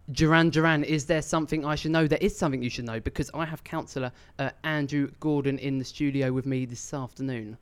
Duran, is there something I should know? There is something you should know, because I have Councillor Andrew Gordon in the studio with me this afternoon.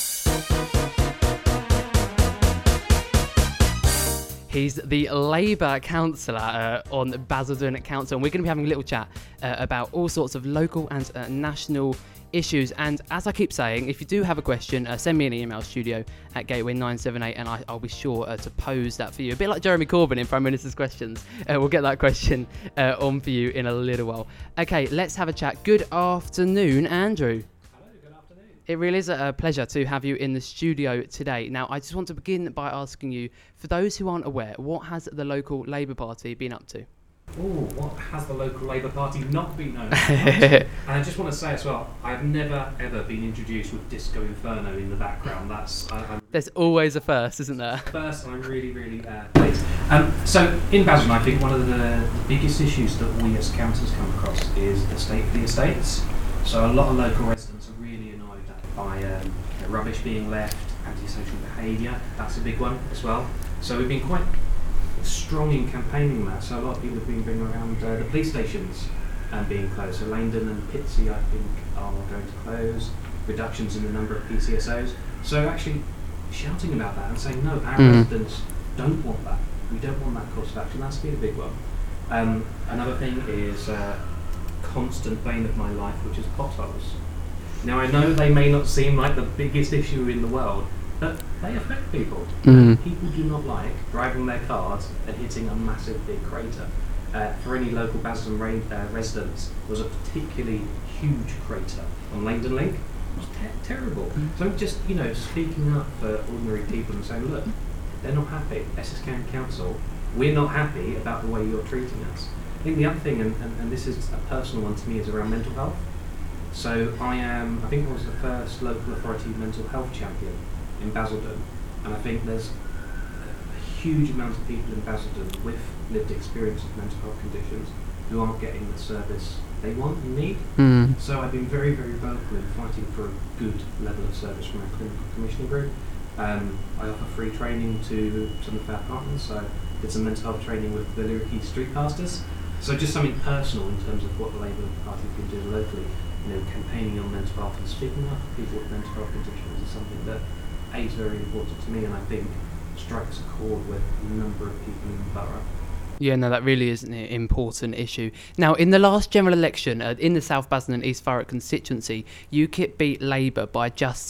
He's the Labour councillor on Basildon Council, and we're going to be having a little chat about all sorts of local and national issues. And as I keep saying, if you do have a question, send me an email, studio@gateway978, and I'll be sure to pose that for you. A bit like Jeremy Corbyn in Prime Minister's Questions. We'll get that question on for you in a little while. Okay, let's have a chat. Good afternoon, Andrew. It really is a pleasure to have you in the studio today. Now, I just want to begin by asking you, for those who aren't aware, what has the local Labour Party been up to? What has the local Labour Party not been known for? And I just want to say as well, I've never ever been introduced with Disco Inferno in the background. There's always a first, isn't there? First, I'm really pleased. So in Basildon, I think one of the biggest issues that we as councils come across is the state of the estates. So a lot of local residents are really annoyed by rubbish being left, antisocial behaviour. That's a big one as well. So we've been quite strong in campaigning that. So a lot of people have been bringing around the police stations being closed. So Langdon and Pitsea, I think, are going to close. Reductions in the number of PCSOs. So actually shouting about that and saying, no, our residents don't want that. We don't want that course of action. That's been a big one. Another thing is constant bane of my life, which is potholes. Now I know they may not seem like the biggest issue in the world, but they affect people. People do not like driving their cars and hitting a massive big crater. For any local Basildon residents, there was a particularly huge crater on Langdon Link. It was terrible. So just, speaking up for ordinary people and saying, look, they're not happy. Essex County Council, we're not happy about the way you're treating us. I think the other thing, and this is a personal one to me, is around mental health. So I think I was the first local authority mental health champion in Basildon, and I think there's a huge amount of people in Basildon with lived experience of mental health conditions who aren't getting the service they want and need. So I've been very vocal in fighting for a good level of service from our clinical commissioning group. I offer free training to some of our partners, so I did some mental health training with the Liriki street pastors. So just something personal in terms of what the Labour Party has been doing locally. Campaigning on mental health and speaking up for people with mental health conditions is something that is very important to me, and I think strikes a chord with a number of people in the borough. Yeah, no, that really is an important issue. Now, in the last general election, in the South Basildon and East Thurrock constituency, UKIP beat Labour by just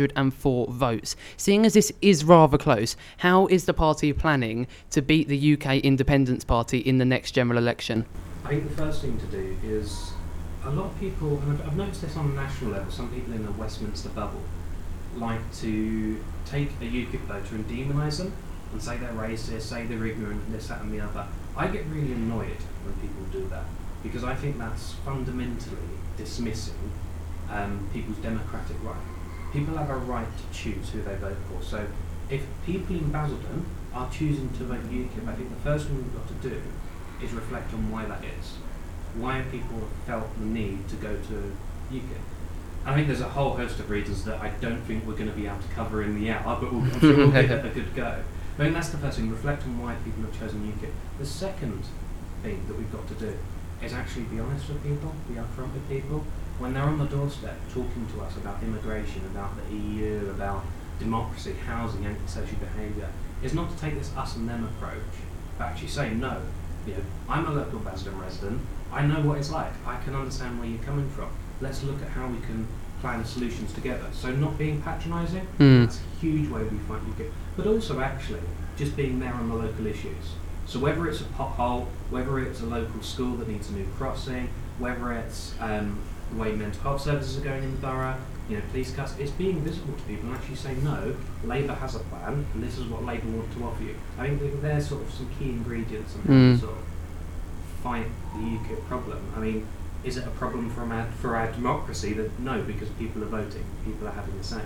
604 votes. Seeing as this is rather close, how is the party planning to beat the UK Independence Party in the next general election? I think the first thing to do is, a lot of people, and I've noticed this on a national level, some people in the Westminster bubble like to take a UKIP voter and demonise them and say they're racist, say they're ignorant, this, that and the other. I get really annoyed when people do that, because I think that's fundamentally dismissing people's democratic right. People have a right to choose who they vote for. So if people in Basildon are choosing to vote UKIP, I think the first thing we've got to do is reflect on why that is. Why have people felt the need to go to UKIP? I think there's a whole host of reasons that I don't think we're going to be able to cover in the hour, but I'm sure we'll give it a good go. I mean, that's the first thing, reflect on why people have chosen UKIP. The second thing that we've got to do is actually be honest with people, be upfront with people. When they're on the doorstep talking to us about immigration, about the EU, about democracy, housing, antisocial behaviour, is not to take this us and them approach, but actually say, no, I'm a local Basildon resident, I know what it's like, I can understand where you're coming from. Let's look at how we can plan solutions together. So not being patronising, that's a huge way we fight UKIP. But also actually just being there on the local issues. So whether it's a pothole, whether it's a local school that needs a new crossing, whether it's the way mental health services are going in the borough, police cuts, it's being visible to people and actually saying, no, Labour has a plan and this is what Labour want to offer you. I think they're sort of some key ingredients on how to sort of fight the UKIP problem. I mean, is it a problem for our democracy? That no, because people are voting, people are having a say.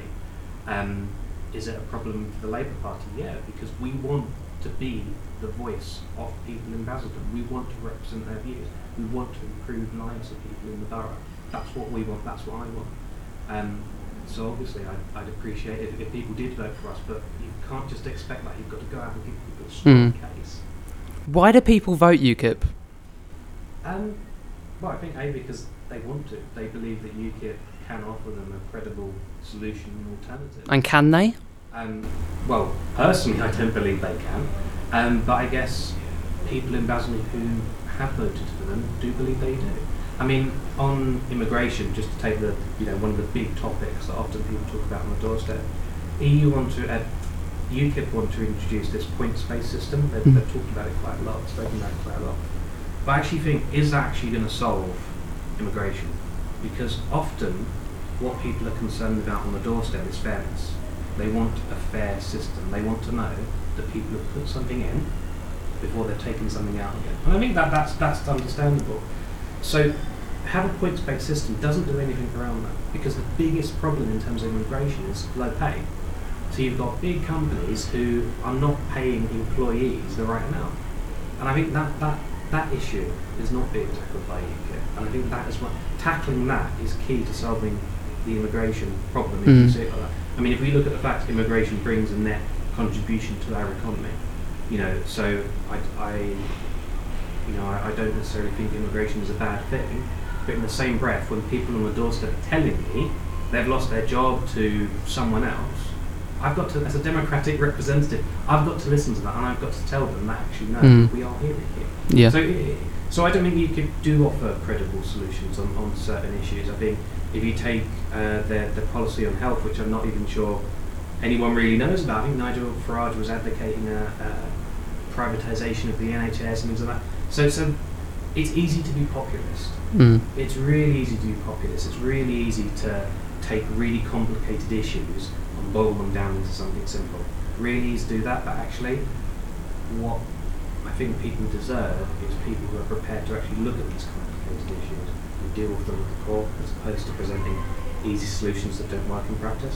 Is it a problem for the Labour Party? Yeah, because we want to be the voice of people in Basildon. We want to represent their views. We want to improve lives of people in the borough. That's what we want, that's what I want. So obviously I'd appreciate it if people did vote for us, but you can't just expect that. You've got to go out and give people a strong case. Why do people vote UKIP? Um, well, I think because they want to. They believe that UKIP can offer them a credible solution and alternative. And can they? Well, personally, I don't believe they can. But I guess people in Basel who have voted for them do believe they do. I mean, on immigration, just to take the one of the big topics that often people talk about on the doorstep, UKIP want to introduce this points-based system. They've talked about it quite a lot, spoken about it quite a lot. But I actually think, is that actually going to solve immigration? Because often, what people are concerned about on the doorstep is fairness. They want a fair system. They want to know that people have put something in before they've taken something out again. And I think that's understandable. So, have a points-based system doesn't do anything around that, because the biggest problem in terms of immigration is low pay. So you've got big companies who are not paying employees the right amount. And I think that issue is not being tackled by UKIP. And I think that is what tackling that is key to solving the immigration problem, if you see it like that. I mean, if we look at the fact immigration brings a net contribution to our economy, so I don't necessarily think immigration is a bad thing, but in the same breath, when people on the doorstep are telling me they've lost their job to someone else, I've got to, as a democratic representative, I've got to listen to that, and I've got to tell them that actually no, we are hearing it. Yeah. So I don't think UKIP do offer credible solutions on certain issues. I think if you take their policy on health, which I'm not even sure anyone really knows about, I think Nigel Farage was advocating a privatisation of the NHS and things like that. So it's easy to be populist. It's really easy to be populist. It's really easy to take really complicated issues and boil them down into something simple. Really easy to do that, but actually what I think people deserve is people who are prepared to actually look at these complicated issues and deal with them at the core, as opposed to presenting easy solutions that don't work in practice.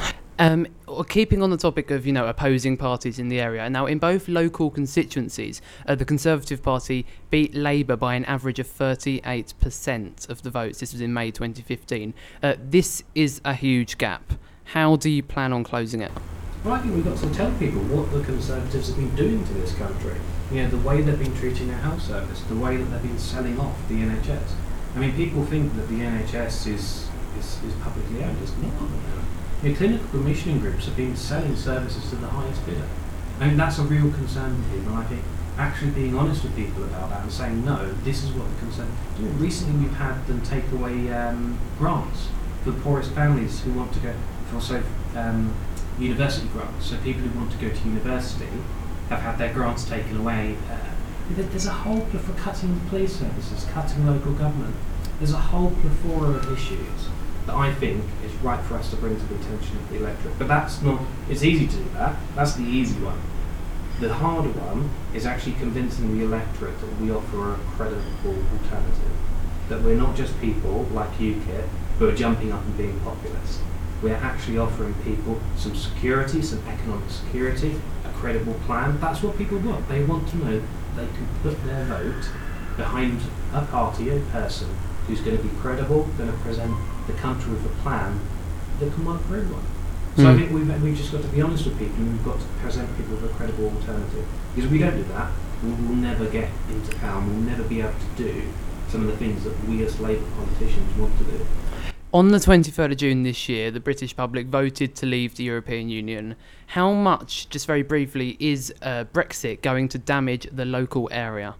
Keeping on the topic of opposing parties in the area, now in both local constituencies, the Conservative Party beat Labour by an average of 38% of the votes. This was in May 2015. This is a huge gap. How do you plan on closing it? Well, I think we've got to tell people what the Conservatives have been doing to this country. The way they've been treating our health service, the way that they've been selling off the NHS. I mean, people think that the NHS is publicly owned. It's not. Clinical commissioning groups have been selling services to the highest bidder. I mean, that's a real concern to people, and I think actually being honest with people about that and saying, no, this is what the concern. Recently we've had them take away grants for the poorest families who want to go, also university grants. So people who want to go to university have had their grants taken away. There's a whole plethora for cutting police services, cutting local government. There's a whole plethora of issues that I think is right for us to bring to the attention of the electorate. But that's not, it's easy to do that, that's the easy one. The harder one is actually convincing the electorate that we offer a credible alternative. That we're not just people like UKIP who are jumping up and being populist. We're actually offering people some security, some economic security, a credible plan. That's what people want. They want to know they can put their vote behind a party, a person who's going to be credible, going to present the country with a plan that can work for everyone. So I think we've just got to be honest with people, and we've got to present people with a credible alternative. Because if we don't do that, we will never get into power, and we'll never be able to do some of the things that we as Labour politicians want to do. On the 23rd of June this year, the British public voted to leave the European Union. How much, just very briefly, is Brexit going to damage the local area?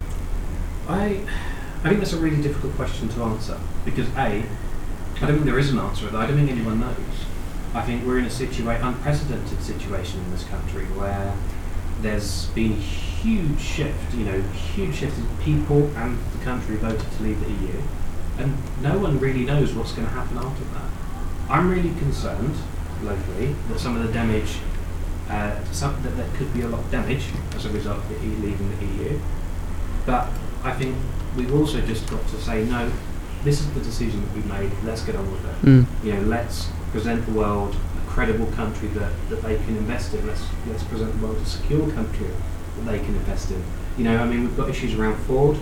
I think that's a really difficult question to answer, because I don't think there is an answer. I don't think anyone knows. I think we're in a unprecedented situation in this country where there's been a huge shift, huge shift in people and the country voted to leave the EU, and no one really knows what's going to happen after that. I'm really concerned locally that some of the damage, that there could be a lot of damage as a result of the EU leaving the EU, but I think we've also just got to say, no, this is the decision that we've made, let's get on with it. Let's present the world a credible country that they can invest in. Let's present the world a secure country that they can invest in. We've got issues around Ford.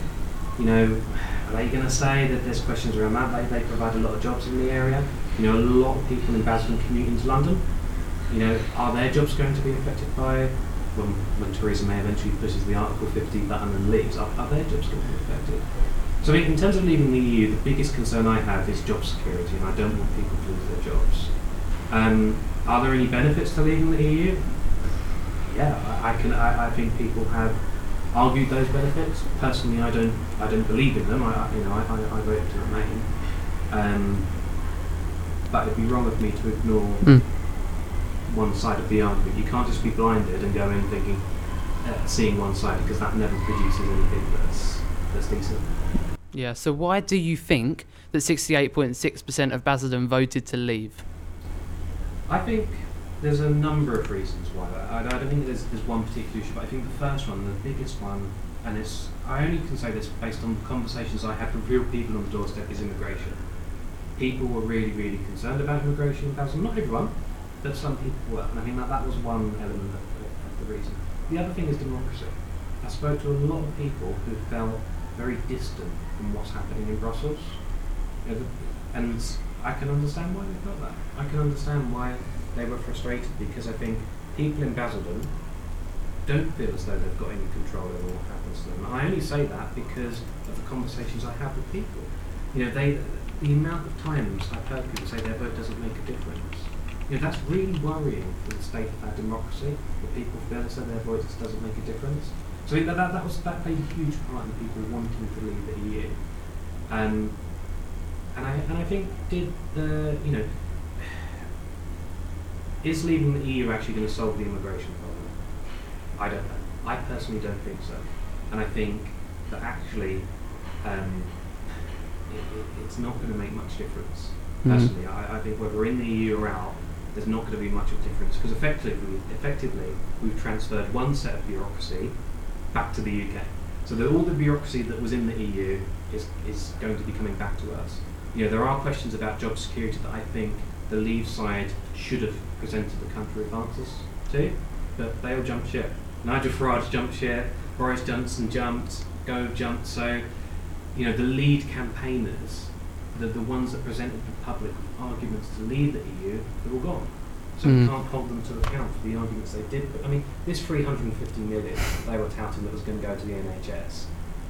Are they going to say that there's questions around that? They provide a lot of jobs in the area. A lot of people in Basel commute into London. Are their jobs going to be affected by when Theresa May eventually pushes the Article 50 button and leaves, are their jobs going to be affected? So in terms of leaving the EU, the biggest concern I have is job security, and I don't want people to lose their jobs. Are there any benefits to leaving the EU? Yeah, I think people have argued those benefits. Personally, I don't believe in them. I voted to remain. But it'd be wrong of me to ignore one side of the argument. You can't just be blinded and go in thinking, seeing one side, because that never produces anything that's decent. Yeah, so why do you think that 68.6% of Basildon voted to leave? I think there's a number of reasons why. I don't think there's one particular issue, but I think the first one, the biggest one, and I only can say this based on conversations I had with real people on the doorstep, is immigration. People were really, really concerned about immigration in Basildon. Not everyone, but some people were. And I think that was one element of the reason. The other thing is democracy. I spoke to a lot of people who felt very distant from what's happening in Brussels. And I can understand why they felt that. I can understand why they were frustrated, because I think people in Basildon don't feel as though they've got any control over what happens to them. And I only say that because of the conversations I have with people. The amount of times I've heard people say their vote doesn't make a difference. That's really worrying for the state of our democracy, that people feel as though their voice doesn't make a difference. So that played a huge part in people wanting to leave the EU. And I think is leaving the EU actually going to solve the immigration problem? I don't know. I personally don't think so. And I think that actually it's not going to make much difference. Personally, I think whether we're in the EU or out, there's not going to be much of a difference, because effectively we've transferred one set of bureaucracy back to the UK. So that all the bureaucracy that was in the EU is going to be coming back to us. There are questions about job security that I think the Leave side should have presented the country with answers to, but they all jumped ship. Nigel Farage jumped ship, Boris Johnson jumped, Gove jumped. So, the lead campaigners, the ones that presented the public with arguments to leave the EU, they're all gone. So we can't hold them to account for the arguments they did. But I mean, this 350 million they were touting that was going to go to the NHS,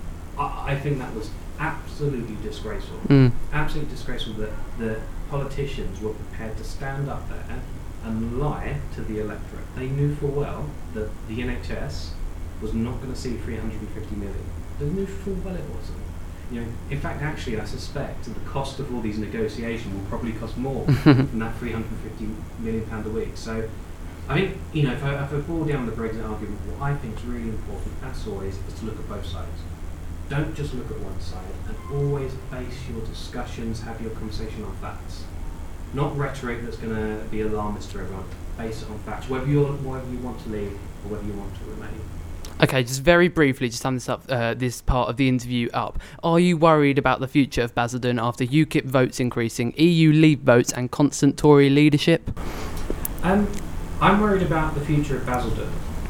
I think that was absolutely disgraceful. Absolutely disgraceful that the politicians were prepared to stand up there and lie to the electorate. They knew full well that the NHS was not going to see 350 million. They knew full well it wasn't. In fact, actually, I suspect the cost of all these negotiations will probably cost more than that £350 million a week. So, I think, if I boil down the Brexit argument, what I think is really important, as always, is to look at both sides. Don't just look at one side, and always base your discussions, have your conversation on facts. Not rhetoric that's going to be alarmist to everyone. Base it on facts, whether you want to leave or whether you want to remain. Okay, just very briefly, just sum this part of the interview up. Are you worried about the future of Basildon after UKIP votes increasing, EU Leave votes, and constant Tory leadership? I'm worried about the future of Basildon.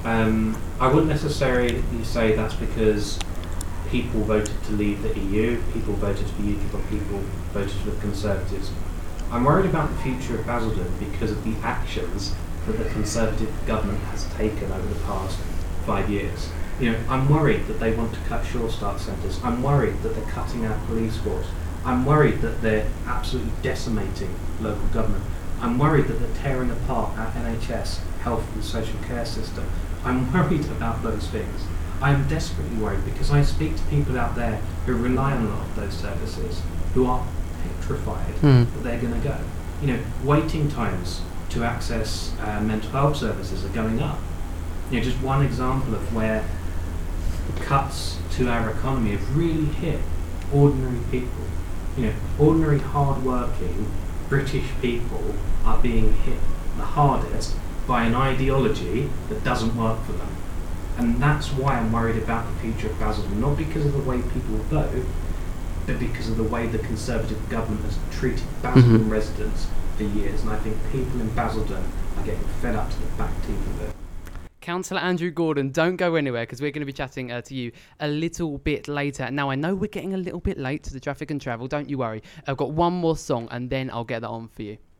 I wouldn't necessarily say that's because people voted to leave the EU, people voted for UKIP, or people voted for the Conservatives. I'm worried about the future of Basildon because of the actions that the Conservative government has taken over the past 5 years. I'm worried that they want to cut Sure Start centres. I'm worried that they're cutting our police force. I'm worried that they're absolutely decimating local government. I'm worried that they're tearing apart our NHS, health and social care system. I'm worried about those things. I'm desperately worried because I speak to people out there who rely on a lot of those services, who are petrified that they're going to go. Waiting times to access mental health services are going up. Just one example of where cuts to our economy have really hit ordinary people. Ordinary, hard-working British people are being hit the hardest by an ideology that doesn't work for them. And that's why I'm worried about the future of Basildon, not because of the way people vote, but because of the way the Conservative government has treated Basildon residents for years. And I think people in Basildon are getting fed up to the back teeth of it. Councillor Andrew Gordon, don't go anywhere because we're going to be chatting to you a little bit later. Now, I know we're getting a little bit late to the traffic and travel. Don't you worry. I've got one more song and then I'll get that on for you.